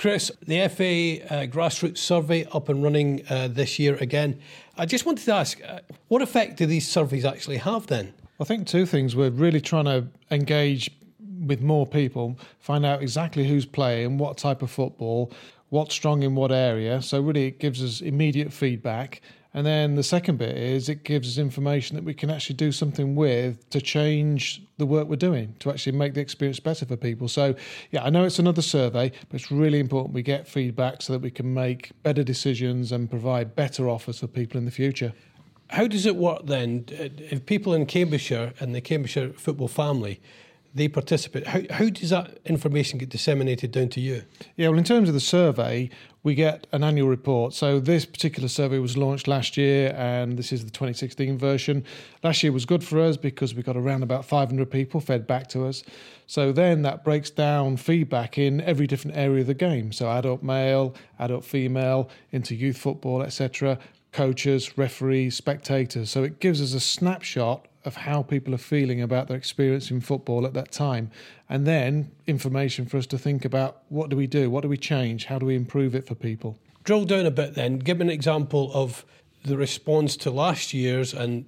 Chris, the FA grassroots survey up and running this year again. I just wanted to ask, what effect do these surveys actually have then? I think two things. We're really trying to engage with more people, find out exactly who's playing, what type of football, what's strong in what area. So really it gives us immediate feedback. And then the second bit is it gives us information that we can actually do something with to change the work we're doing, to actually make the experience better for people. So, yeah, I know it's another survey, but it's really important we get feedback so that we can make better decisions and provide better offers for people in the future. How does it work then? If people in Cambridgeshire and the Cambridgeshire football family, they participate, how does that information get disseminated down to you? Yeah, well, in terms of the survey, we get an annual report. So this particular survey was launched last year, and this is the 2016 version. Last year was good for us because we got around about 500 people fed back to us. So then that breaks down feedback in every different area of the game. So adult male, adult female, into youth football, etc., coaches, referees, spectators. So it gives us a snapshot of how people are feeling about their experience in football at that time. And then information for us to think about, what do we do? What do we change? How do we improve it for people? Drill down a bit then. Give me an example of the response to last year's and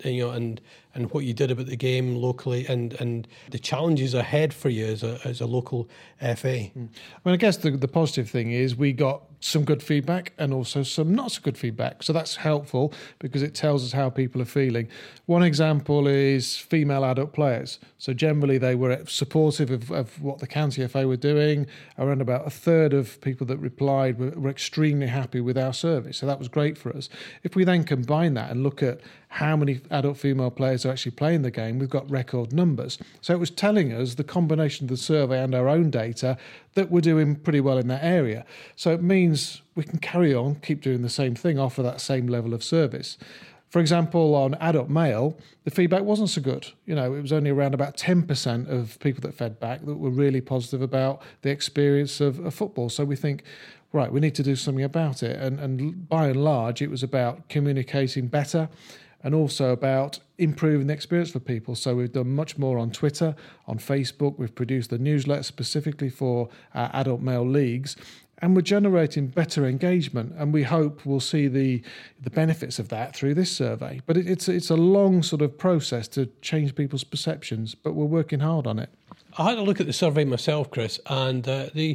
what you did about the game locally and the challenges ahead for you as a local FA. I mean, I guess the positive thing is we got some good feedback and also some not so good feedback. So that's helpful because it tells us how people are feeling. One example is female adult players. So generally they were supportive of what the County FA were doing. Around about a third of people that replied were extremely happy with our service. So that was great for us. If we then combine that and look at how many adult female players are actually playing the game, we've got record numbers. So it was telling us, the combination of the survey and our own data, that we're doing pretty well in that area. So it means we can carry on, keep doing the same thing, offer that same level of service. For example, on adult male, the feedback wasn't so good. You know, it was only around about 10% of people that fed back that were really positive about the experience of football. So we think, right, we need to do something about it. And by and large, it was about communicating better and also about improving the experience for people. So we've done much more on Twitter, on Facebook. We've produced a newsletter specifically for our adult male leagues, and we're generating better engagement. And we hope we'll see the benefits of that through this survey. But it's a long sort of process to change people's perceptions, but we're working hard on it. I had a look at the survey myself, Chris, and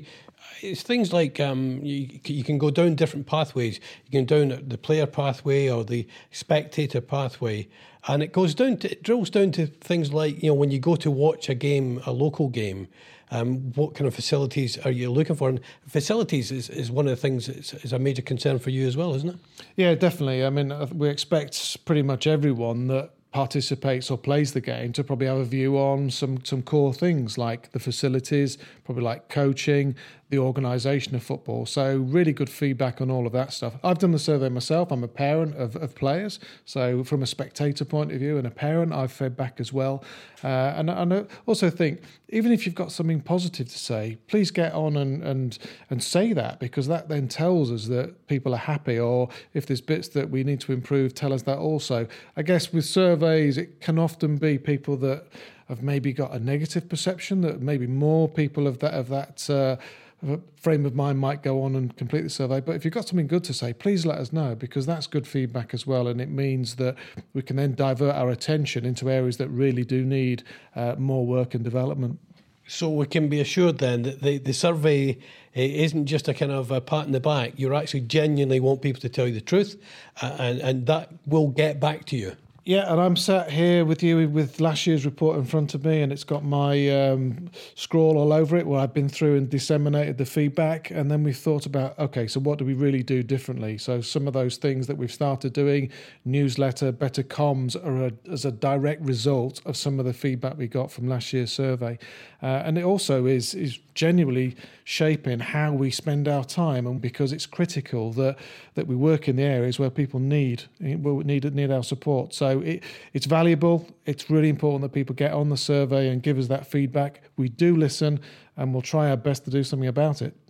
it's things like you can go down different pathways. You can go down the player pathway or the spectator pathway, and it drills down to things like, when you go to watch a game, a local game, what kind of facilities are you looking for? And facilities is one of the things that is a major concern for you as well, isn't it? Yeah, definitely. I mean, we expect pretty much everyone that participates or plays the game to probably have a view on some core things like the facilities, probably like coaching, the organisation of football. So really good feedback on all of that stuff. I've done the survey myself. I'm a parent of players. So from a spectator point of view and a parent, I've fed back as well. And I also think, even if you've got something positive to say, please get on and say that, because that then tells us that people are happy, or if there's bits that we need to improve, tell us that also. I guess with surveys, it can often be people that have maybe got a negative perception, that maybe more people of that frame of mind might go on and complete the survey. But if you've got something good to say, please let us know, because that's good feedback as well, and it means that we can then divert our attention into areas that really do need more work and development. So we can be assured then that the survey isn't just a kind of a pat in the back. You actually genuinely want people to tell you the truth, and that will get back to you. Yeah, and I'm sat here with you with last year's report in front of me, and it's got my scrawl all over it where I've been through and disseminated the feedback. And then we thought about, okay, so what do we really do differently? So some of those things that we've started doing, newsletter, better comms, are as a direct result of some of the feedback we got from last year's survey. And it also is genuinely shaping how we spend our time, and because it's critical that we work in the areas where people need our support. So it's valuable. It's really important that people get on the survey and give us that feedback. We do listen, and we'll try our best to do something about it.